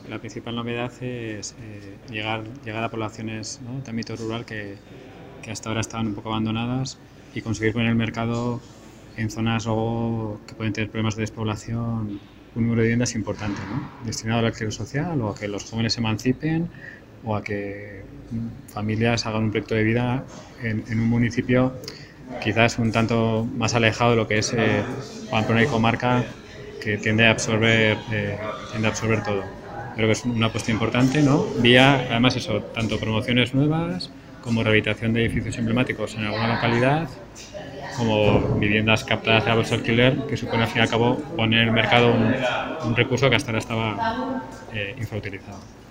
La principal novedad es llegar a poblaciones, ¿no?, de ámbito rural que hasta ahora estaban un poco abandonadas y conseguir poner el mercado en zonas luego que pueden tener problemas de despoblación un número de viviendas importante, ¿no?, destinado al alquiler social o a que los jóvenes se emancipen o a que familias hagan un proyecto de vida en un municipio quizás un tanto más alejado de lo que es Pamplona y comarca, que tiende a absorber todo. Creo que es una apuesta importante, ¿no? Vía, además eso, tanto promociones nuevas como rehabilitación de edificios emblemáticos en alguna localidad, como viviendas captadas de la bolsa de alquiler, que supone al fin y al cabo poner en el mercado un recurso que hasta ahora estaba infrautilizado.